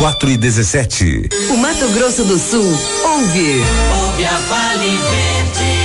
4:17. O Mato Grosso do Sul ouve. Ouve a Vale Verde.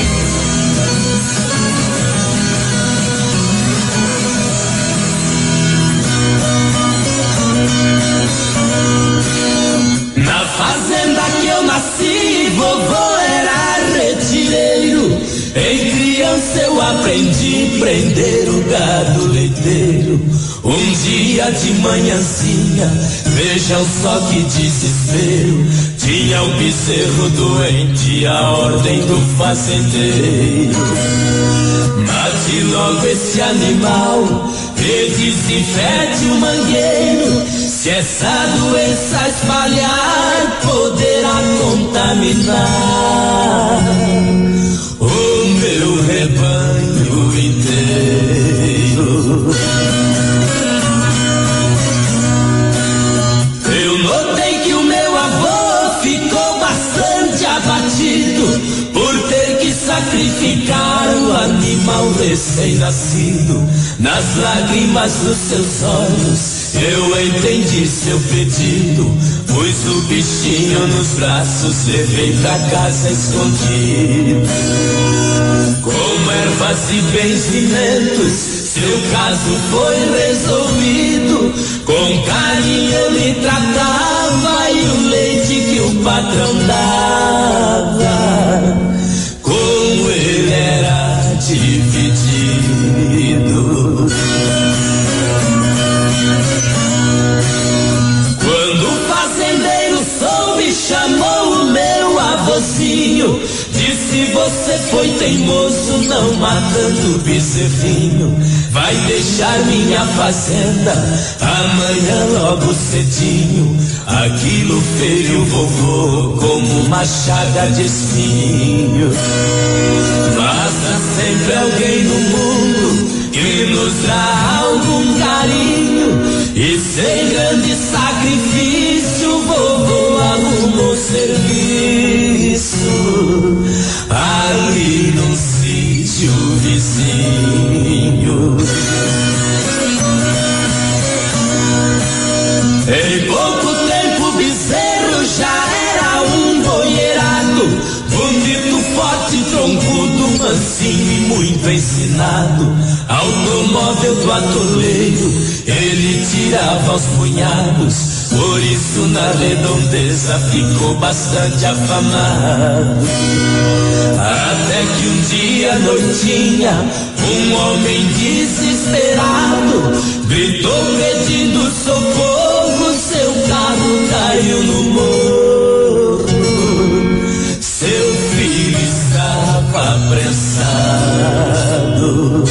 Na fazenda que eu nasci, vovô era retireiro. Em criança eu aprendi prender o gado leiteiro. Um dia de manhãzinha, vejam só que desespero. Tinha um bezerro doente, a ordem do fazendeiro. Mate logo esse animal e desinfete o mangueiro. Se essa doença espalhar, poderá contaminar o meu rebanho inteiro. Eu notei que o meu avô ficou bastante abatido por ter que sacrificar o animal recém-nascido. Nas lágrimas dos seus olhos eu entendi seu pedido, pus o bichinho nos braços, levei pra casa escondido. Com ervas e benzimentos, seu caso foi resolvido. Com carinho eu lhe tratava e o leite que o patrão dava, com ele era dividido. Chamou o meu avôzinho, disse: você foi teimoso não matando o bezerrinho. Vai deixar minha fazenda amanhã logo cedinho. Aquilo feriu o vovô como uma chaga de espinho. Mas há sempre alguém no mundo que nos dá algum carinho, e sem grande sacrifício o vovô arrumou serviço ali num sítio vizinho. Em pouco tempo o bezerro já era um boierado, bonito, forte, troncudo, mansinho e muito ensinado. Automóvel do atoleiro ele tirava aos punhados, por isso na redondeza ficou bastante afamado. Até que um dia à noitinha um homem desesperado gritou pedindo socorro, seu carro caiu no morro, seu filho estava apressado.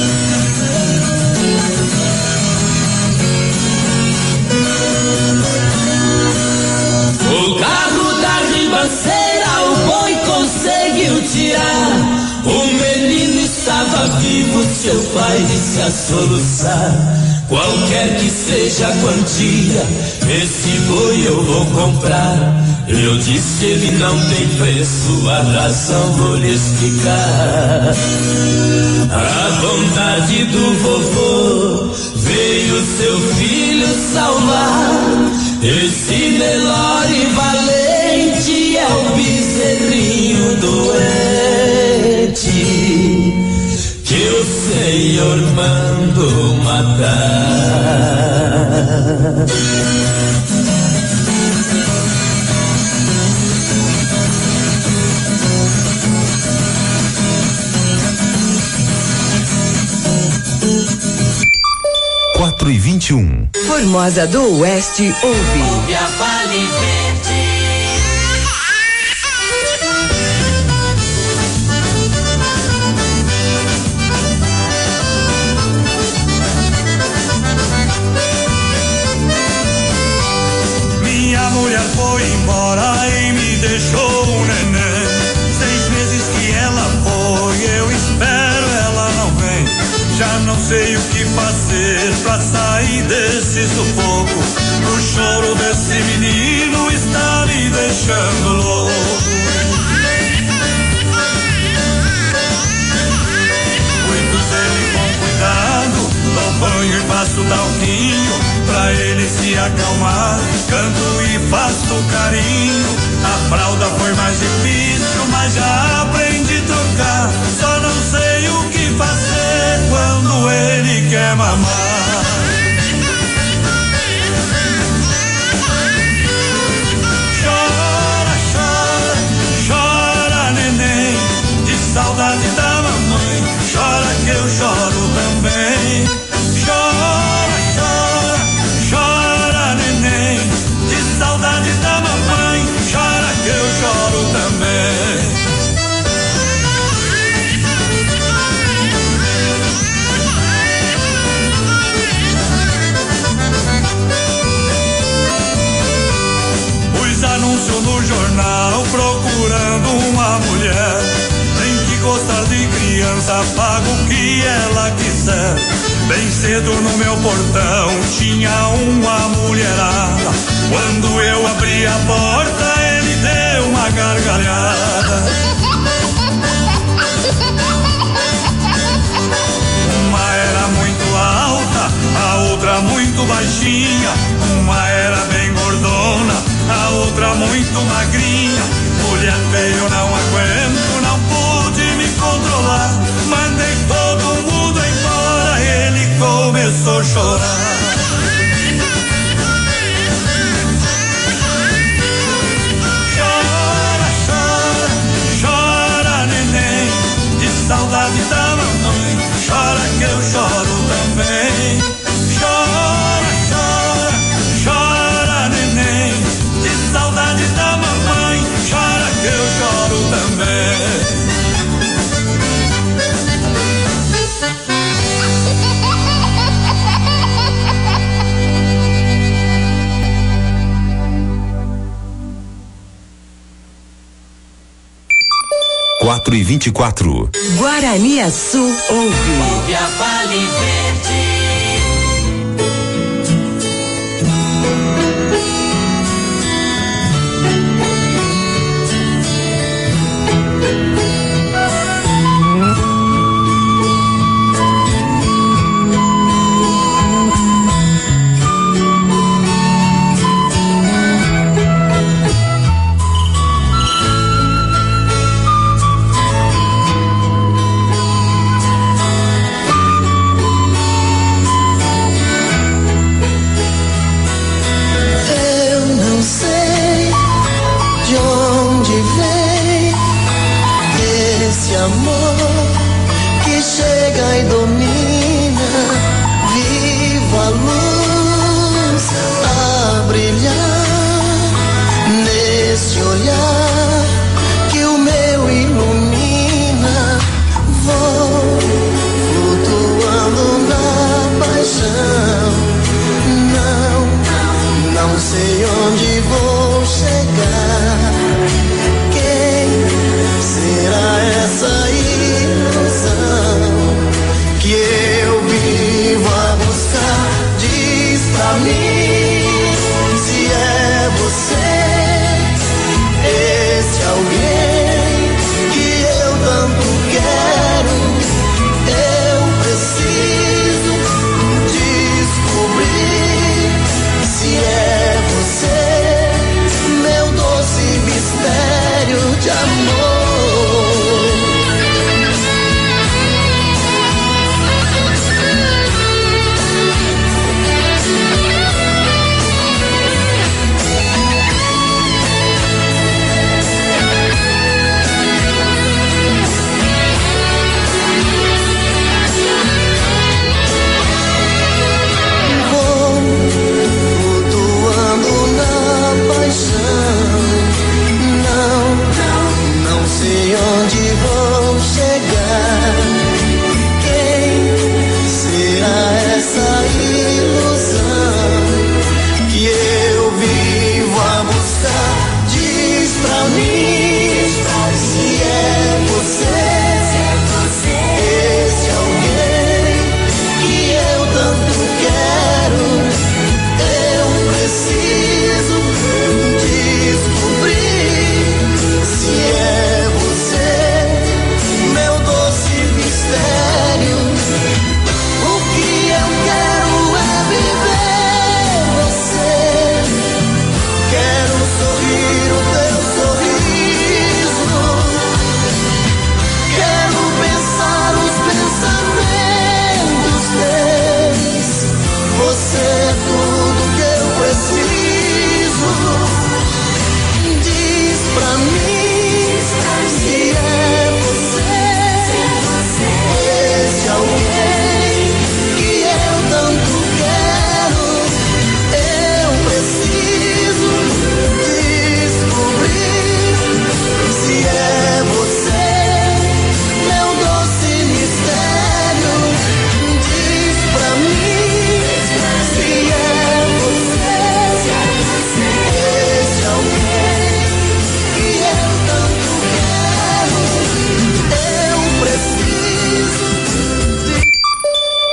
O carro da ribanceira o boi conseguiu tirar. O menino estava vivo, seu pai disse a soluçar: qualquer que seja a quantia, esse boi eu vou comprar. Eu disse: ele não tem preço, a razão vou lhe explicar. A bondade do vovô veio seu filho salvar. Esse Nelore valente é o bezerrinho doente que o Senhor mandou matar. Quatro e 21. Formosa do Oeste ouve. Ouve a Vale Verde. Minha mulher foi embora e me deixou um neném. 6 meses que ela foi, eu espero ela não vem. Já não sei o que fazer pra sair desse sufoco. O choro desse menino está me deixando louco. Cuido dele com cuidado, dou banho e passo talquinho pra ele se me acalmar, canto e faço carinho. A fralda foi mais difícil, mas já aprendi a trocar. Só não sei o que fazer quando ele quer mamar. Chora, chora, chora, neném, de saudade da mamãe. Chora que eu choro também. Chora, chora, chora, neném, de saudade da mamãe. Chora que eu choro também. Pus anúncio no jornal procurando uma mulher. Tem que gostar de criança, paga o que ela quiser. Bem cedo no meu portão tinha uma mulherada. Quando eu abri a porta, ele deu uma gargalhada. Uma era muito alta, a outra muito baixinha. Uma era bem gordona, a outra muito magrinha. Mulher feia eu não aguento, não pude me controlar. Mandei todo mundo embora, ele começou a chorar. Chora, chora, chora, neném, de saudade da mamãe. Chora que eu choro também. Chora, chora, chora, neném, de saudade da mamãe. Chora que eu choro também. Quatro e 24. Guaraniaçu ouve. Ouve a Vale Verde.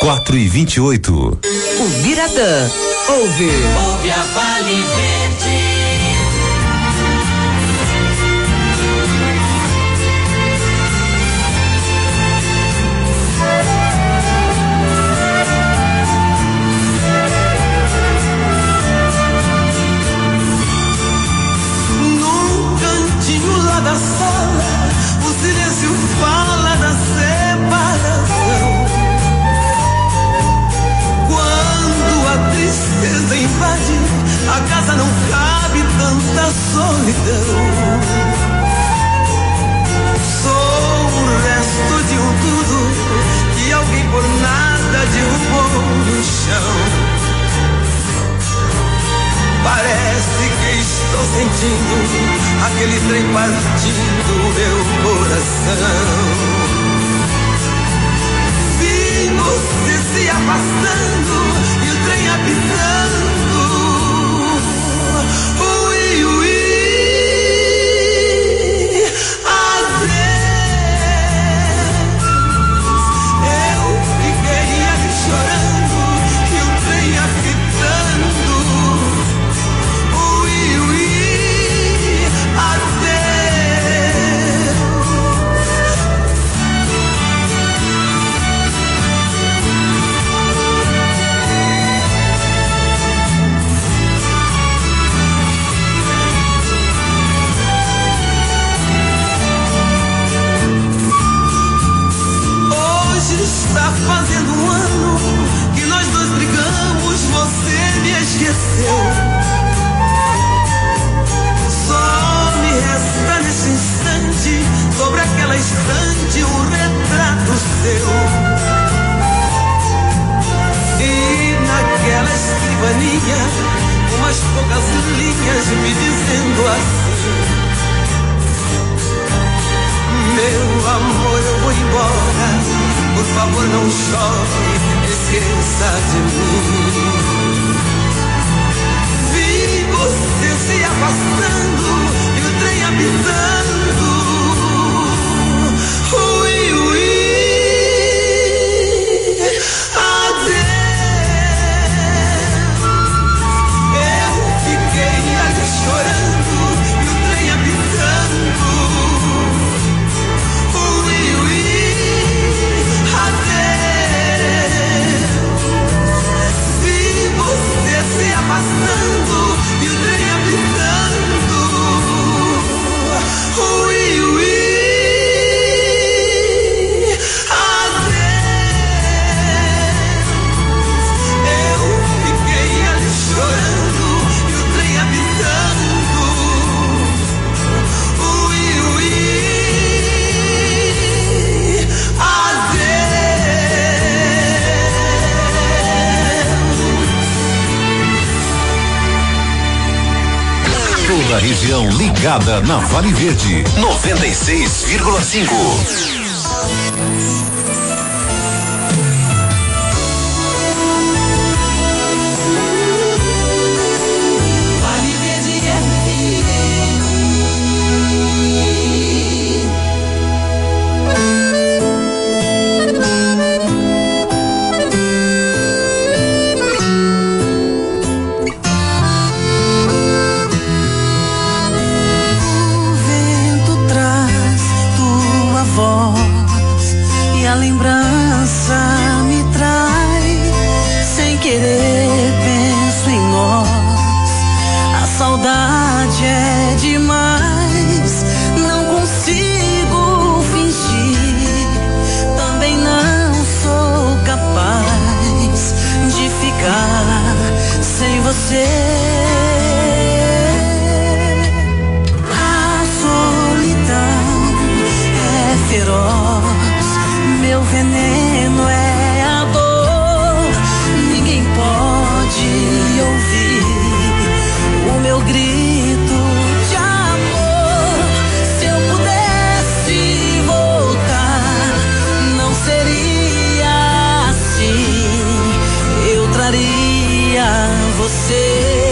4h28. O Biratã. Ouve a Vale Verde. Num cantinho lá da sala, o silêncio fala da separação. Quando a tristeza invade, a casa não cabe tanta solidão. Sou o resto de um tudo que alguém por nada derrubou no chão. Parece que estou sentindo aquele trem partindo meu coração. Vi você se afastando e o trem apitando. Ui, ui, adeus. Eu fiquei ali chorando e o trem apitando. Ui, ui, adeus. Hoje está fazendo um ano que nós dois brigamos, você me esqueceu. Só me resta nesse instante, sobre aquela estante, um retrato seu. E naquela escrivaninha, umas poucas linhas me dizendo assim: meu amor, eu vou embora, por favor não chore, esqueça de mim. Vi você se afastando e o trem apitando. Ui, ui, adeus. Eu fiquei ali chorando e o trem apitando. Ui, ui, adeus. Vi você se afastando e o trem apitando. Ui, ui, adeus. Eu fiquei ali chorando e o trem apitando. Ui, ui, adeus. Toda a região ligada na Vale Verde. 96,5. Vale Verde O vento traz tua voz e a lembrança me trai. Sem querer penso em nós. A saudade é demais. Não consigo fingir. Também não sou capaz de ficar sem você. A solidão é feroz, meu veneno é a dor. Ninguém pode ouvir o meu grito de amor. Se eu pudesse voltar, não seria assim. Eu traria você.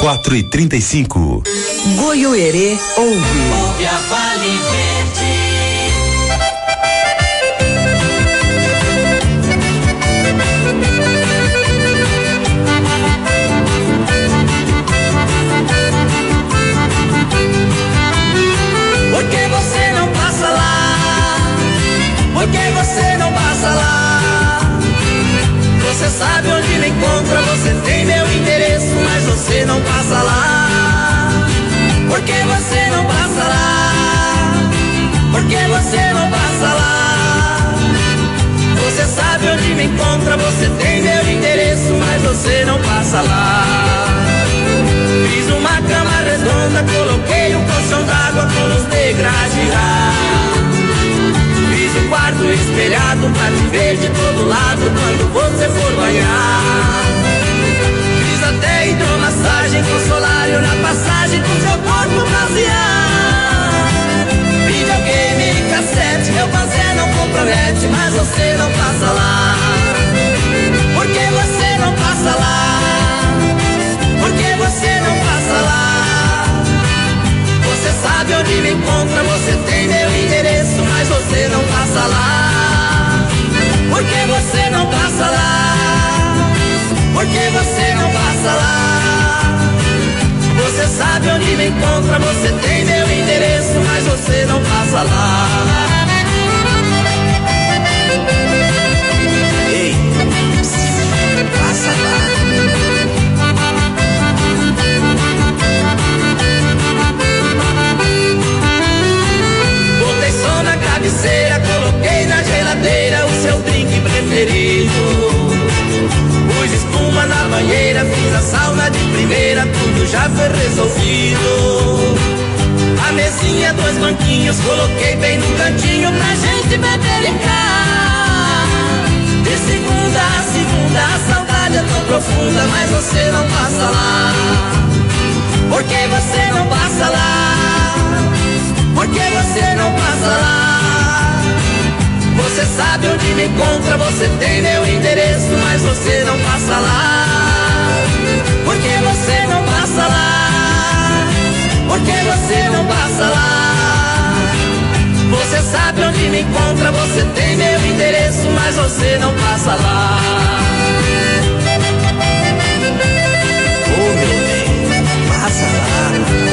4h35. Goiôerê ouve. Ouve a Vale Verde. Por que você não passa lá? Por que você não passa lá? Você sabe onde me encontra, você tem meu endereço, mas você não passa lá. Por que você não passa lá? Por que você não passa lá? Você sabe onde me encontra, você tem meu endereço, mas você não passa lá. Fiz uma cama redonda, coloquei um colchão d'água com os degraus girar. Fiz um quarto espelhado pra te ver de todo lado quando você for banhar. Fiz até hidromassagem com solário na passagem pro seu corpo bronzear. Videogame e cassete, meu fazer não compromete, mas você não passa lá. Por que você não passa lá? Por que você não passa lá? Você sabe onde me encontra, você tem meu endereço, mas você não passa lá. Por que você não passa lá? Por que você não passa lá? Você sabe onde me encontra, você tem meu endereço, mas você não passa lá. Ei, passa lá. Cabeceira, coloquei na geladeira o seu drink preferido. Pus espuma na banheira, fiz a sauna de primeira, tudo já foi resolvido. A mesinha, dois banquinhos, coloquei bem no cantinho pra gente beber e cá. De segunda a segunda, a saudade é tão profunda, mas você não passa lá. Por que você não passa lá? Por que você não passa lá? Você sabe onde me encontra, você tem meu endereço, mas você não passa lá. Por que você não passa lá? Por que você não passa lá? Você sabe onde me encontra, você tem meu endereço, mas você não passa lá. Oh, meu bem, passa lá.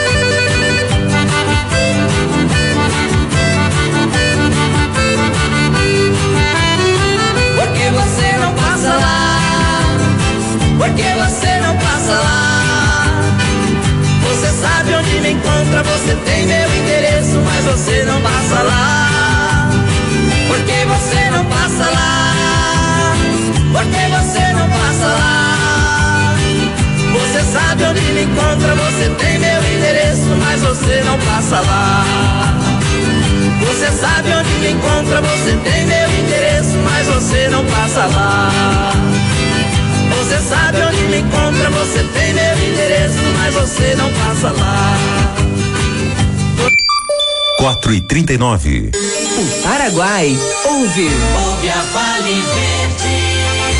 Por que você não passa lá? Por que você não passa lá? Você sabe onde me encontra, você tem meu endereço, mas você não passa lá. Por que você não passa lá? Por que você não passa lá? Você sabe onde me encontra, você tem meu endereço, mas você não passa lá. Você sabe onde me encontra, você tem meu endereço, mas você não passa lá. Você sabe onde me encontra, você tem meu endereço, mas você não passa lá. 4h39. O Paraguai ouve. Ouve a Vale Verde.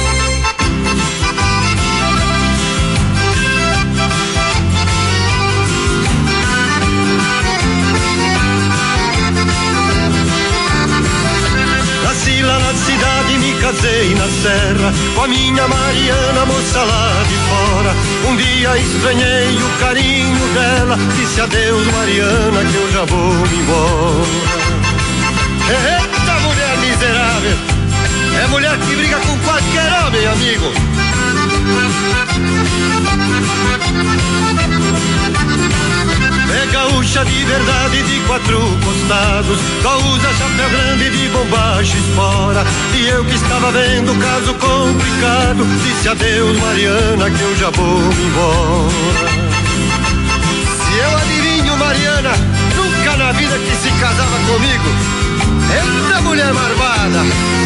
Nasci lá na cidade, me casei na serra com a minha Mariana, moça lá de fora. Um dia estranhei o carinho dela, disse adeus Mariana que eu já vou me embora. Eita mulher miserável, é mulher que briga com qualquer homem, amigo. É gaúcha de verdade, de quatro costados, só usa chapéu grande de bombachas fora. E eu que estava vendo o caso complicado, disse adeus Mariana que eu já vou me embora. Se eu adivinho Mariana, nunca na vida que se casava comigo. Eita mulher marvada.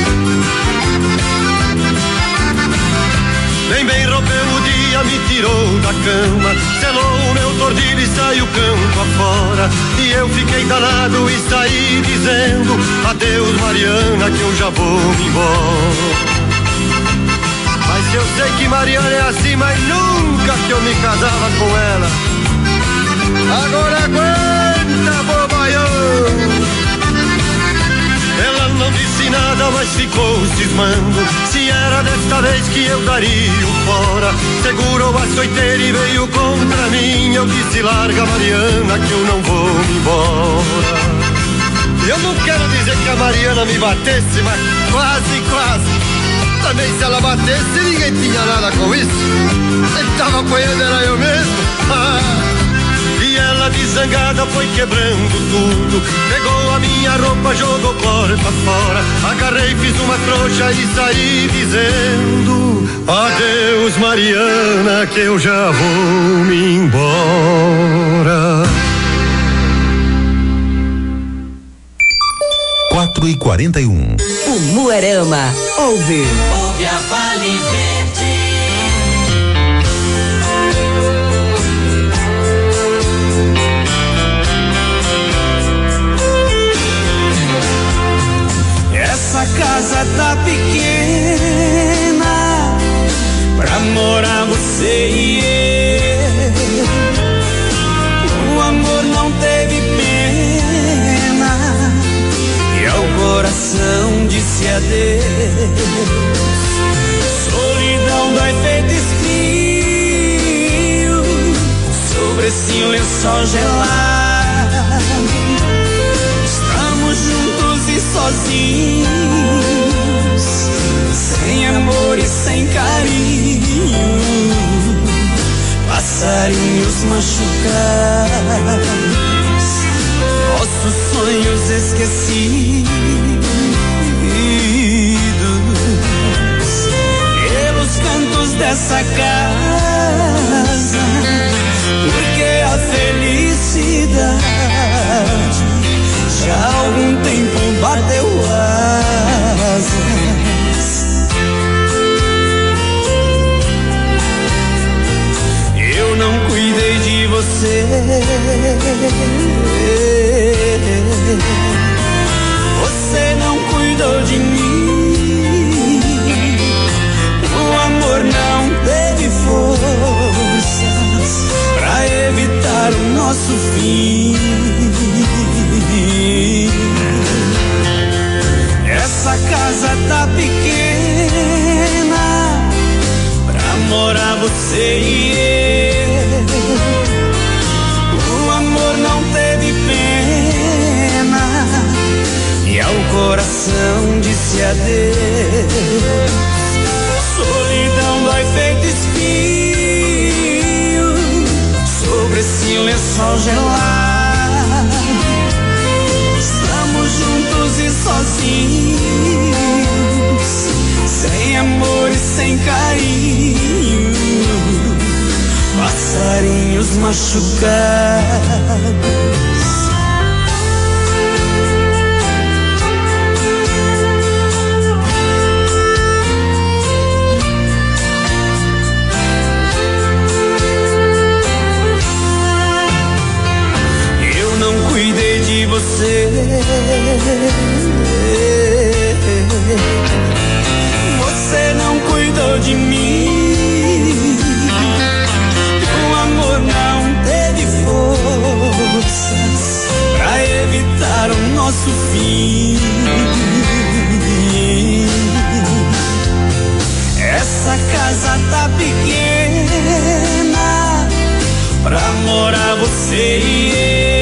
Bem rompeu o dia, me tirou da cama, selou o meu tordilho e saiu campo afora. E eu fiquei danado e saí dizendo adeus Mariana que eu já vou me embora. Mas Eu sei que Mariana é assim, mas nunca que eu me casava com ela. Agora aguenta, bobaião. Ela não disse nada, mas ficou cismando se era desta vez que eu daria o fora. Segurou a açoiteira e veio contra mim. Eu disse, larga Mariana que eu não vou me embora. Eu não quero dizer que a Mariana me batesse, mas quase. Também se ela batesse, ninguém tinha nada com isso. Quem tava apanhando era eu mesmo. E ela desangada foi quebrando tudo. Pegou a minha roupa, jogou porta fora. Agarrei, fiz uma trouxa e saí dizendo, adeus Mariana, que eu já vou me embora. 4h41. O Moarama ouve a Vale Verde. Essa casa tá pequena pra morar você e eu. O amor não teve pena e ao coração disse adeus. Solidão dói feito esfrio sobre esse lençol gelado. Estamos juntos e sozinhos, sem amor e sem carinho. Passarinhos machucados, nossos sonhos esquecidos. Pelos cantos dessa casa, porque a felicidade já há algum tempo bateu asas. Eu não cuidei de você, você não cuidou de mim. O amor não teve forças pra evitar o nosso fim. Essa casa tá pequena pra morar você e eu. O amor não teve pena e ao coração disse adeus. Solidão dói feito espinho sobre esse lençol gelado. Estamos juntos e sozinhos, sem amor e sem carinho. Passarinhos machucados. Cuidei de você, você não cuidou de mim. O amor não teve forças pra evitar o nosso fim. Essa casa tá pequena pra morar você e eu.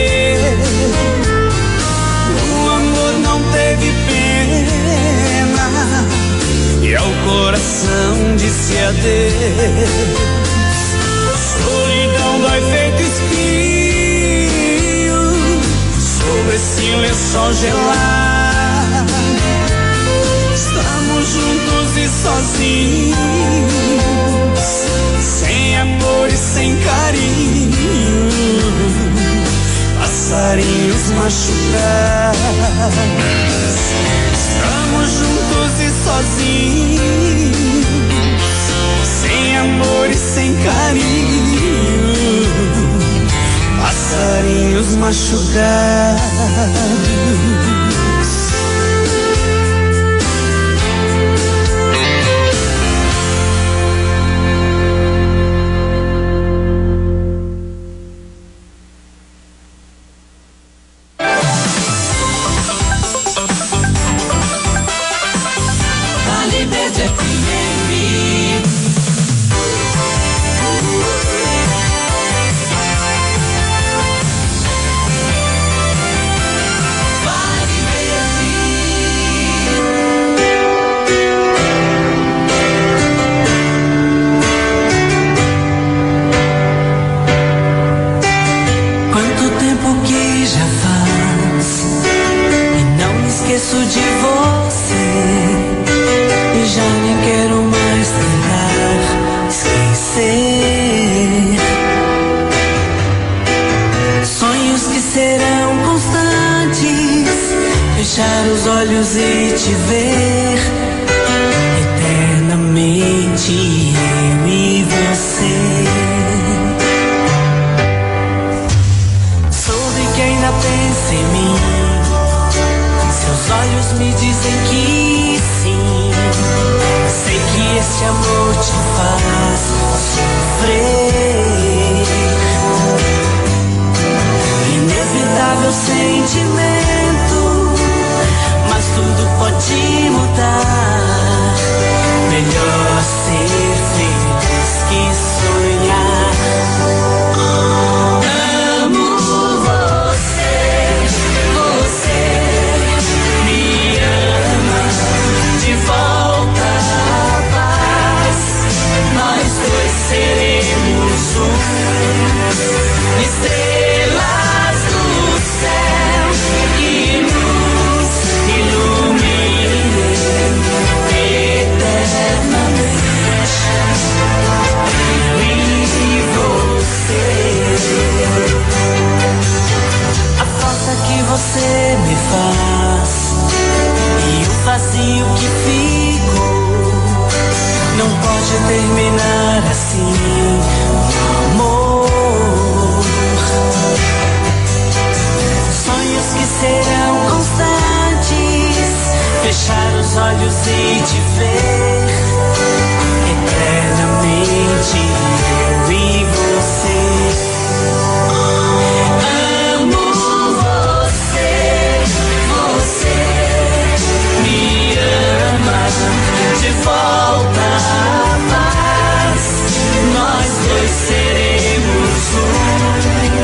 O amor não teve pena e ao coração disse adeus. Solidão dói feito espinho sobre esse lençol gelado. Estamos juntos e sozinhos, sem amor e sem carinho. Passarinhos machucados, estamos juntos e sozinhos, sem amor e sem carinho. Passarinhos machucados. você e já nem quero mais tentar esquecer. Sonhos que serão constantes, fechar os olhos e te ver eternamente, eu e você. Soube que ainda pensa em mim, seus olhos me dizem que sim. Sei que este amor te faz sofrer. Inevitável sentimento, mas tudo pode mudar. Melhor ser feliz que sonhar. Amo você, você me ama de volta à paz. Nós dois seremos um, estrelas do céu que nos iluminem eternamente. Eu e você. A falta que você me faz e o vazio que ficou não pode terminar assim, amor. Sonhos que serão constantes, fechar os olhos e te ver eternamente, eu e você. Amo você, você me ama de volta à paz. Nós dois seremos um,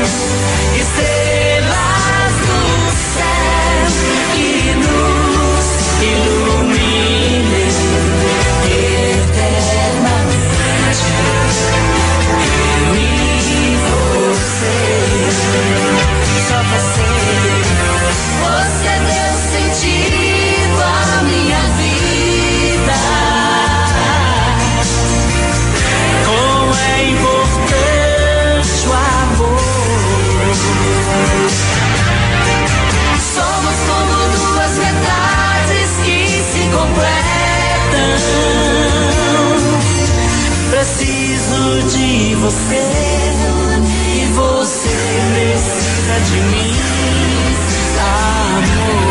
estrelas do céu que nos iluminem eternamente. Eu e você, só você. Você deu sentido à minha vida. Como é importante o amor. Somos como duas metades que se completam. Preciso de você e você precisa de mim, amor.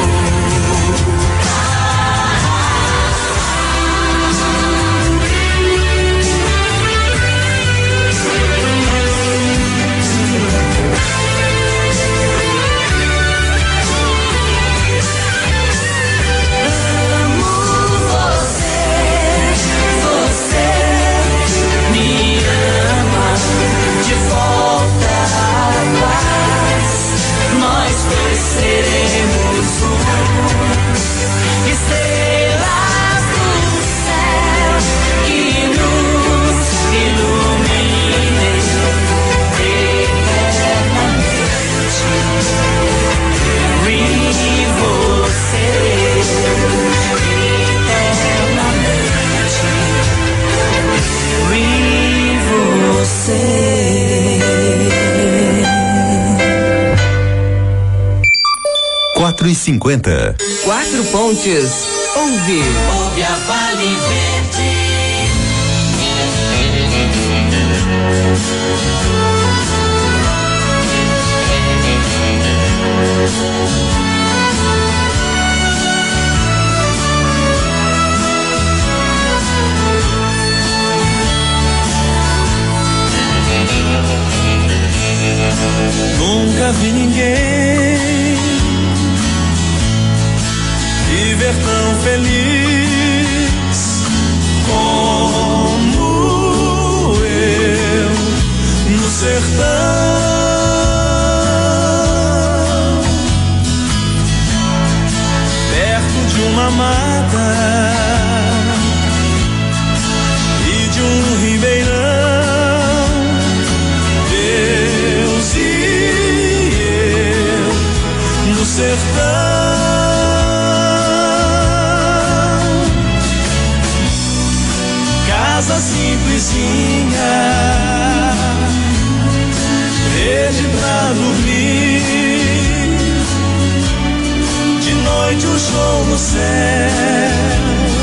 Amo você, você me ama de volta à paz. Nós dois seremos um, estrelas do céu que nos iluminem eternamente. Eu e você eternamente. Eu e você. 4h50. Quatro Pontes. Ouve. Ouve a Vale Verde. Nunca vi ninguém viver tão feliz como eu no sertão, perto de uma mata e de um ribeirão. Deus e eu no sertão. casa simplesinha, rede pra dormir, de noite um show no céu,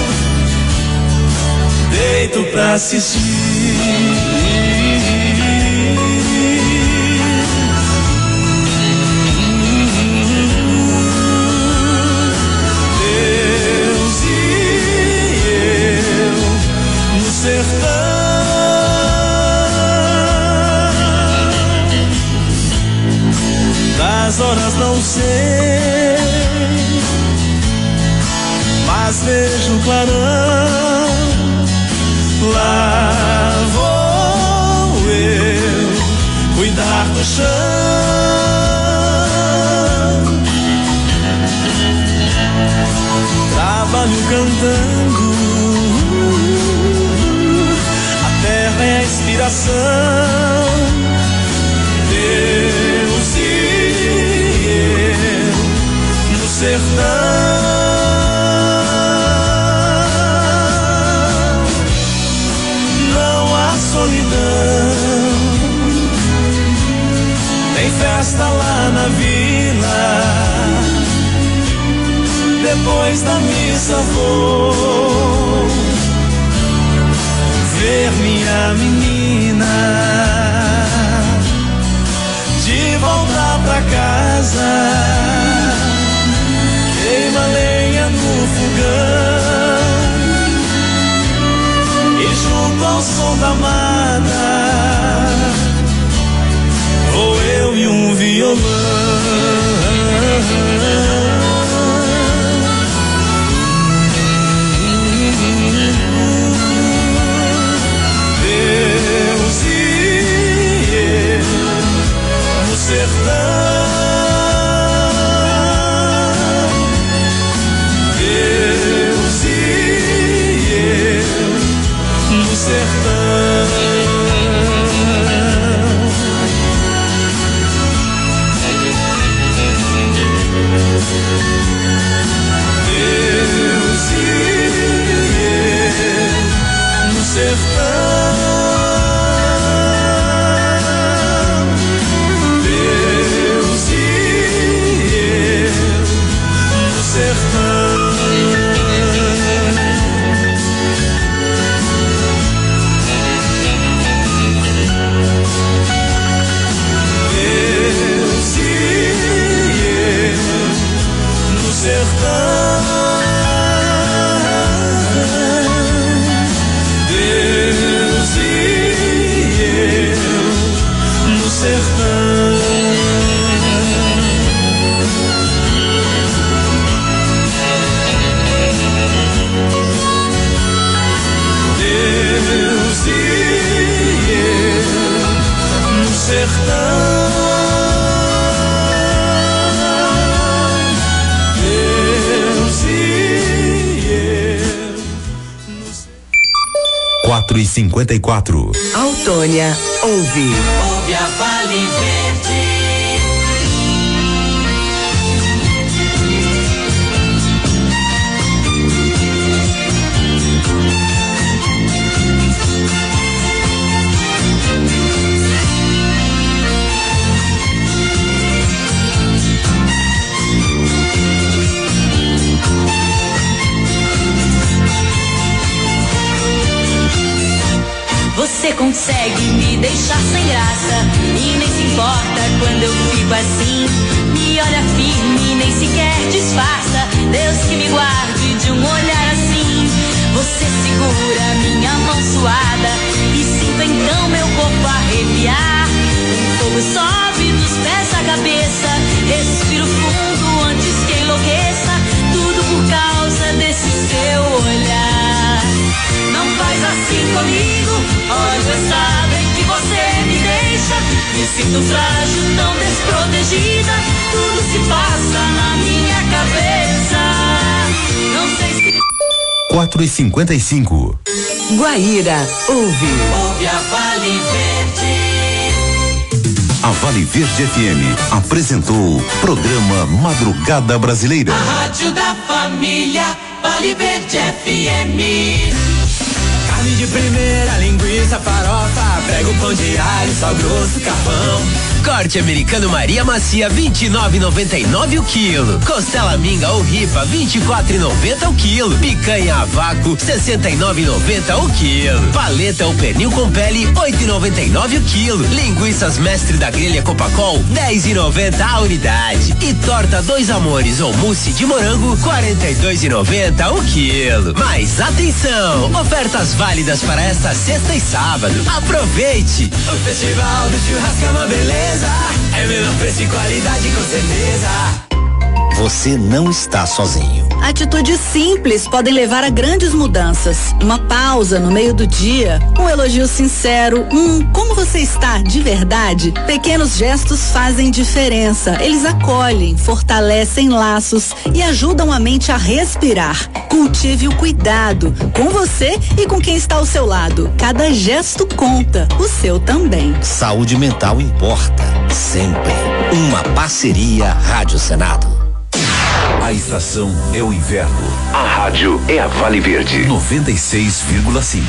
deito pra assistir. Das horas não sei, mas vejo clarão. Lá vou eu cuidar do chão. Trabalho cantando, a terra é a inspiração. Deus e eu no sertão. Não há solidão, tem festa lá na vila. Depois da missa vou ver minha menina. De volta pra casa, queima lenha no fogão, e junto ao som da mata, vou eu e um violão. Sertão, Deus e eu no sertão. Deus e eu no sertão. E 54. Autônia ouve. Ouve a Vale Verde. Você consegue me deixar sem graça e nem se importa quando eu fico assim. Me olha firme, nem sequer disfarça. Deus que me guarde de um olhar assim. Você segura minha mão suada e sinto então meu corpo arrepiar. O fogo sobe dos pés à cabeça. Respiro fundo antes que enlouqueça. Tudo por causa desse seu olhar. Não faz assim comigo, olha o estado em que você me deixa. Me sinto frágil, tão desprotegida. Tudo se passa na minha cabeça. Não sei se... 4h55. Guaíra ouve. Ouve a Vale Verde. A Vale Verde FM apresentou o programa Madrugada Brasileira. A rádio da família, Vale Verde FM. carne de primeira, linguiça, farofa, prego, pão de alho, sal grosso, carvão. Corte americano Maria Macia 29,99 o quilo. Costela minga ou ripa 24,90 o quilo. Picanha a vácuo 69,90 o quilo. Paleta ou pernil com pele 8,99 o quilo. Linguiças mestre da grelha Copacol 10,90 a unidade. E torta Dois Amores ou mousse de morango 42,90 o quilo. Mas atenção, ofertas válidas para esta sexta e sábado. Aproveite! O Festival do Churrasco é uma beleza. É menor preço e qualidade, com certeza. Você não está sozinho. Atitudes simples podem levar a grandes mudanças. Uma pausa no meio do dia, um elogio sincero, como você está de verdade? Pequenos gestos fazem diferença. Eles acolhem, fortalecem laços e ajudam a mente a respirar. Cultive o cuidado com você e com quem está ao seu lado. Cada gesto conta, o seu também. Saúde mental importa, sempre. Uma parceria Rádio Senado. A estação é o inverno. A rádio é a Vale Verde. 96,5.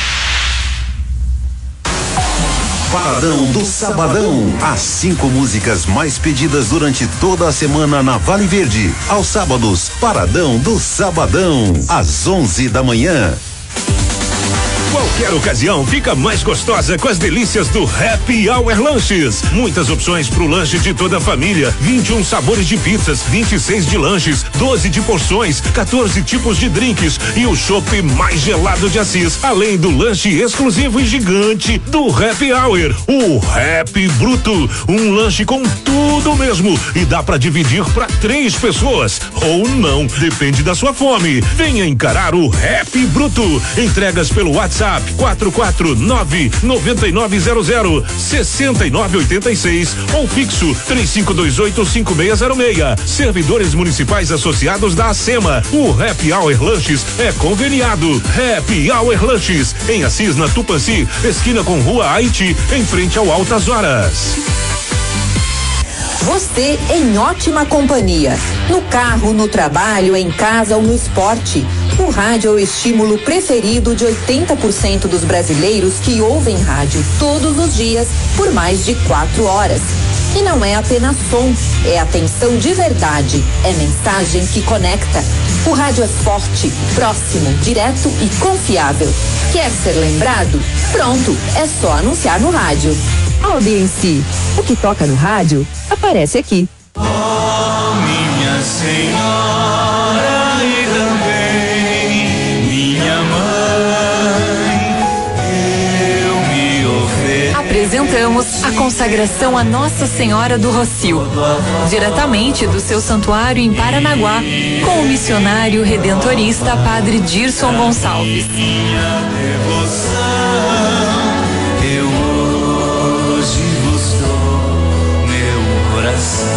Paradão do Sabadão. As 5 músicas mais pedidas durante toda a semana na Vale Verde. Aos sábados, Paradão do Sabadão. Às 11 da manhã. Qualquer ocasião fica mais gostosa com as delícias do Happy Hour Lanches. Muitas opções pro lanche de toda a família. 21 sabores de pizzas, 26 de lanches, 12 de porções, 14 tipos de drinks e o chopp mais gelado de Assis. Além do lanche exclusivo e gigante do Happy Hour, o Happy Bruto. Um lanche com tudo mesmo e dá pra dividir pra 3 pessoas. Ou não, depende da sua fome. Venha encarar o Happy Bruto. Entregas pelo WhatsApp 449-9900-6986 ou fixo 3528-5606. Servidores municipais associados da ACEMA. O Happy Hour Lanches é conveniado. Happy Hour Lanches em Assis, na Tupanci, esquina com Rua Haiti, em frente ao Altas Horas. Você em ótima companhia. No carro, no trabalho, em casa ou no esporte. O rádio é o estímulo preferido de 80% dos brasileiros que ouvem rádio todos os dias por mais de 4 horas. E não é apenas som, é atenção de verdade, é mensagem que conecta. O rádio é forte, próximo, direto e confiável. Quer ser lembrado? Pronto, é só anunciar no rádio. Audiência, o que toca no rádio aparece aqui. Oh, minha senhora e também minha mãe, eu me ofereço. Apresentamos a consagração a Nossa Senhora do Rocio, diretamente do seu santuário em Paranaguá, com o missionário redentorista Padre Dirson Gonçalves. Minha devoção, eu hoje vos dou meu coração.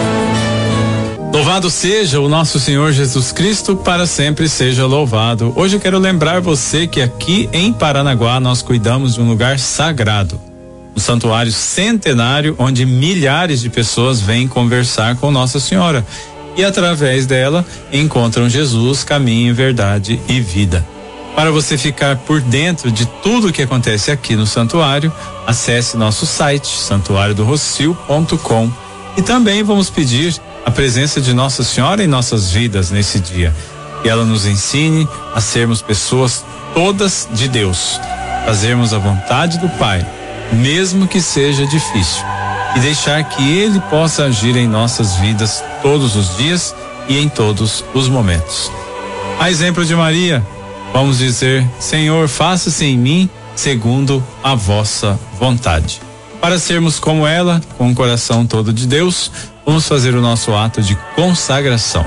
Louvado seja o nosso Senhor Jesus Cristo, para sempre seja louvado. Hoje eu quero lembrar você que aqui em Paranaguá nós cuidamos de um lugar sagrado, um santuário centenário onde milhares de pessoas vêm conversar com Nossa Senhora e através dela encontram Jesus, caminho, verdade e vida. Para você ficar por dentro de tudo o que acontece aqui no santuário, acesse nosso site santuariodorocio.com e também vamos pedir a presença de Nossa Senhora em nossas vidas nesse dia. Que ela nos ensine a sermos pessoas todas de Deus, fazermos a vontade do Pai, mesmo que seja difícil, e deixar que Ele possa agir em nossas vidas todos os dias e em todos os momentos. A exemplo de Maria, vamos dizer: Senhor, faça-se em mim segundo a vossa vontade. Para sermos como ela, com o coração todo de Deus, vamos fazer o nosso ato de consagração.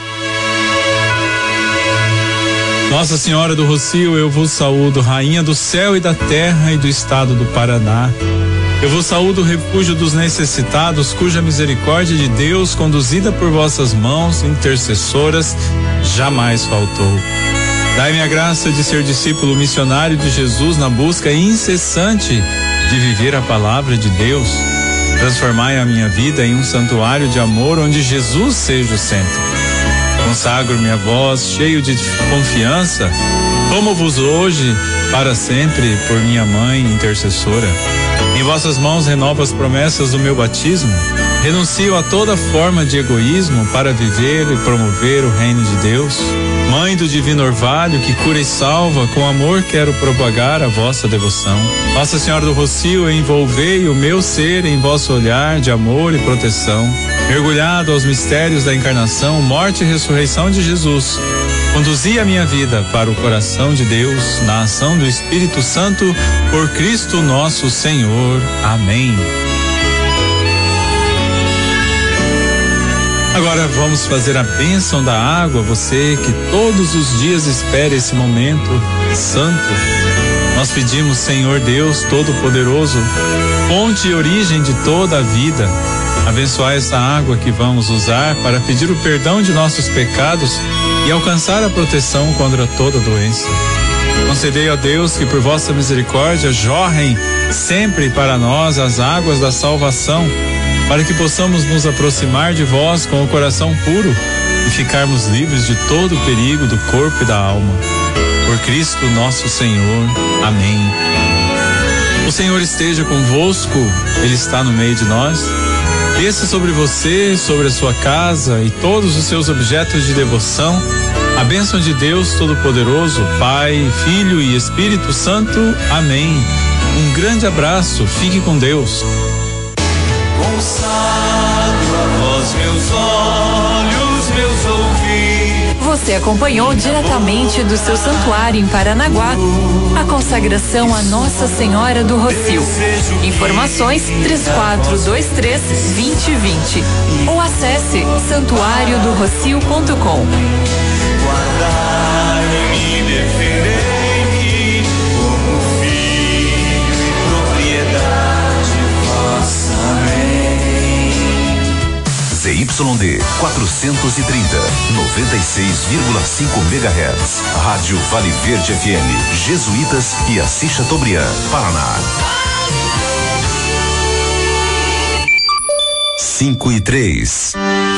Nossa Senhora do Rocio, eu vos saúdo, Rainha do céu e da terra e do estado do Paraná. Eu vos saúdo, refúgio dos necessitados, cuja misericórdia de Deus, conduzida por vossas mãos intercessoras, jamais faltou. Dai-me a graça de ser discípulo missionário de Jesus na busca incessante de viver a palavra de Deus. Transformai a minha vida em um santuário de amor onde Jesus seja o centro. Consagro minha voz, cheio de confiança, tomo-vos hoje para sempre por minha mãe intercessora. Em vossas mãos renovo as promessas do meu batismo. Renuncio a toda forma de egoísmo para viver e promover o reino de Deus. Mãe do divino orvalho que cura e salva, com amor quero propagar a vossa devoção. Nossa Senhora do Rocio, envolvei o meu ser em vosso olhar de amor e proteção. Mergulhado aos mistérios da encarnação, morte e ressurreição de Jesus, conduzi a minha vida para o coração de Deus, na ação do Espírito Santo, por Cristo nosso Senhor. Amém. Agora vamos fazer a bênção da água, você que todos os dias espera esse momento santo. Nós pedimos, Senhor Deus Todo-Poderoso, fonte e origem de toda a vida, abençoar essa água que vamos usar para pedir o perdão de nossos pecados e alcançar a proteção contra toda doença. Concedei, ó Deus, que por vossa misericórdia jorrem sempre para nós as águas da salvação, para que possamos nos aproximar de vós com o coração puro e ficarmos livres de todo o perigo do corpo e da alma. Por Cristo nosso Senhor. Amém. O Senhor esteja convosco, Ele está no meio de nós. Desça sobre você, sobre a sua casa e todos os seus objetos de devoção a bênção de Deus Todo-Poderoso, Pai, Filho e Espírito Santo. Amém. Um grande abraço, fique com Deus. Consagro a vós meus olhos, meus ouvidos. Você acompanhou diretamente do seu santuário em Paranaguá a consagração a Nossa Senhora do Rocio. Informações 3423-2020 ou acesse santuariodorocio.com. Guardai-me e defendei-me como filho e propriedade vossa. Amém. ZYD 430, 96,5 MHz. Rádio Vale Verde FM, Jesuítas e Assis Chateaubriand, Paraná. 5:03.